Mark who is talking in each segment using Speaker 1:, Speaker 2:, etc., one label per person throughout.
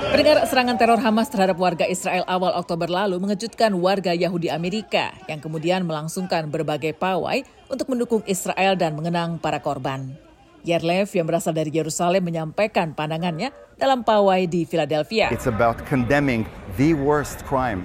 Speaker 1: Pendengar, serangan teror Hamas terhadap warga Israel awal Oktober lalu mengejutkan warga Yahudi Amerika yang kemudian melangsungkan berbagai pawai untuk mendukung Israel dan mengenang para korban. Yerlev yang berasal dari Yerusalem menyampaikan pandangannya dalam pawai di Philadelphia.
Speaker 2: It's about condemning the worst crime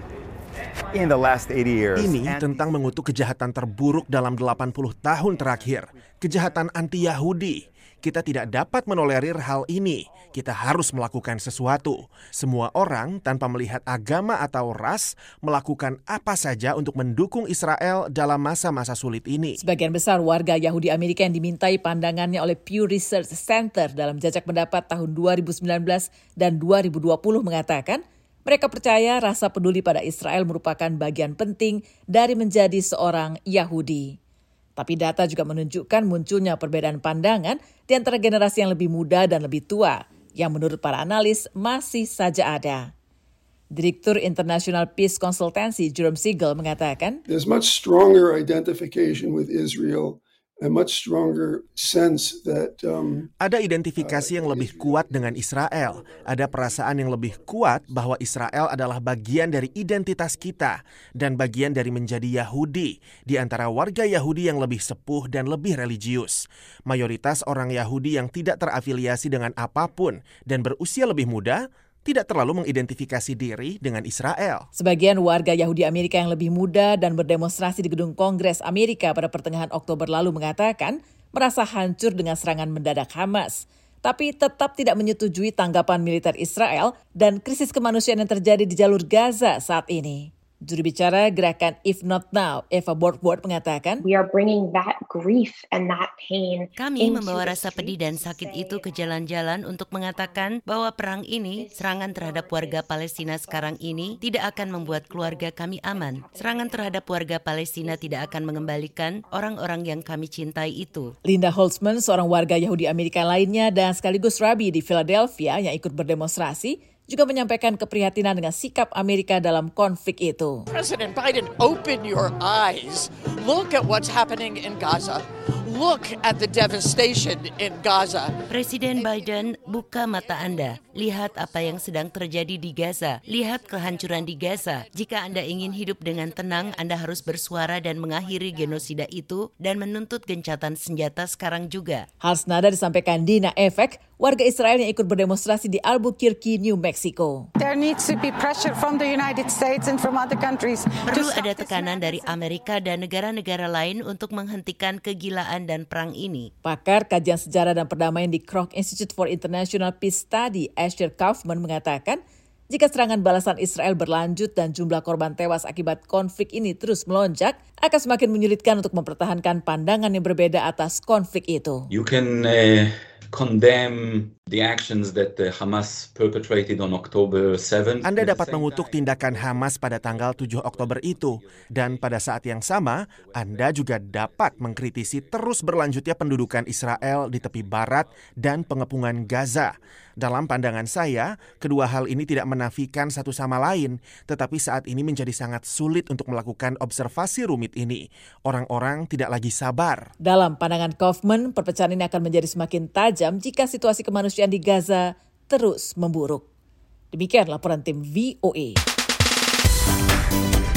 Speaker 2: in the last 80 years.
Speaker 3: Ini tentang mengutuk kejahatan terburuk dalam 80 tahun terakhir, kejahatan anti-Yahudi. Kita tidak dapat menolerir hal ini. Kita harus melakukan sesuatu. Semua orang tanpa melihat agama atau ras melakukan apa saja untuk mendukung Israel dalam masa-masa sulit ini.
Speaker 1: Sebagian besar warga Yahudi Amerika yang dimintai pandangannya oleh Pew Research Center dalam jajak pendapat tahun 2019 dan 2020 mengatakan mereka percaya rasa peduli pada Israel merupakan bagian penting dari menjadi seorang Yahudi. Tapi data juga menunjukkan munculnya perbedaan pandangan di antara generasi yang lebih muda dan lebih tua, yang menurut para analis masih saja ada. Direktur International Peace Consultancy Jerome Siegel mengatakan,
Speaker 4: There's much stronger identification with Israel, a much stronger sense that
Speaker 3: ada identifikasi yang lebih kuat dengan Israel. Ada perasaan yang lebih kuat bahwa Israel adalah bagian dari identitas kita dan bagian dari menjadi Yahudi di antara warga Yahudi yang lebih sepuh dan lebih religius. Mayoritas orang Yahudi yang tidak terafiliasi dengan apapun dan berusia lebih muda tidak terlalu mengidentifikasi diri dengan Israel.
Speaker 1: Sebagian warga Yahudi Amerika yang lebih muda dan berdemonstrasi di gedung Kongres Amerika pada pertengahan Oktober lalu mengatakan merasa hancur dengan serangan mendadak Hamas, tapi tetap tidak menyetujui tanggapan militer Israel dan krisis kemanusiaan yang terjadi di jalur Gaza saat ini. Juru bicara gerakan If Not Now, Eva Borgward mengatakan,
Speaker 5: We are bringing that grief and that pain.
Speaker 6: Kami membawa rasa pedih dan sakit itu ke jalan-jalan untuk mengatakan bahwa perang ini, serangan terhadap warga Palestina sekarang ini, tidak akan membuat keluarga kami aman. Serangan terhadap warga Palestina tidak akan mengembalikan orang-orang yang kami cintai itu.
Speaker 1: Linda Holtzman, seorang warga Yahudi Amerika lainnya dan sekaligus rabi di Philadelphia yang ikut berdemonstrasi, juga menyampaikan keprihatinan dengan sikap Amerika dalam konflik itu.
Speaker 7: President Biden, open your eyes. Look at what's happening in Gaza. Look at the devastation in Gaza.
Speaker 6: Presiden Biden, buka mata Anda. Lihat apa yang sedang terjadi di Gaza. Lihat kehancuran di Gaza. Jika Anda ingin hidup dengan tenang, Anda harus bersuara dan mengakhiri genosida itu dan menuntut gencatan senjata sekarang juga.
Speaker 1: Hal senada disampaikan Dina Efek, warga Israel yang ikut berdemonstrasi di Albuquerque, New Mexico.
Speaker 8: There needs to be pressure from the United States and from other countries.
Speaker 6: Perlu ada tekanan dari Amerika dan negara-negara lain untuk menghentikan kegilaan dan perang ini.
Speaker 1: Pakar kajian sejarah dan perdamaian di Kroc Institute for International Peace Study, Asher Kaufman mengatakan, jika serangan balasan Israel berlanjut dan jumlah korban tewas akibat konflik ini terus melonjak, akan semakin menyulitkan untuk mempertahankan pandangan yang berbeda atas konflik itu.
Speaker 9: You can condemn the actions that Hamas perpetrated on October 7.
Speaker 3: Anda dapat mengutuk tindakan Hamas pada tanggal 7 Oktober itu. Dan pada saat yang sama, Anda juga dapat mengkritisi terus berlanjutnya pendudukan Israel di tepi barat dan pengepungan Gaza. Dalam pandangan saya, kedua hal ini tidak menafikan satu sama lain, tetapi saat ini menjadi sangat sulit untuk melakukan observasi rumit ini. Orang-orang tidak lagi sabar.
Speaker 1: Dalam pandangan Kaufman, perpecahan ini akan menjadi semakin tajam jika situasi kemanusiaan di Gaza terus memburuk. Demikian laporan tim VOA.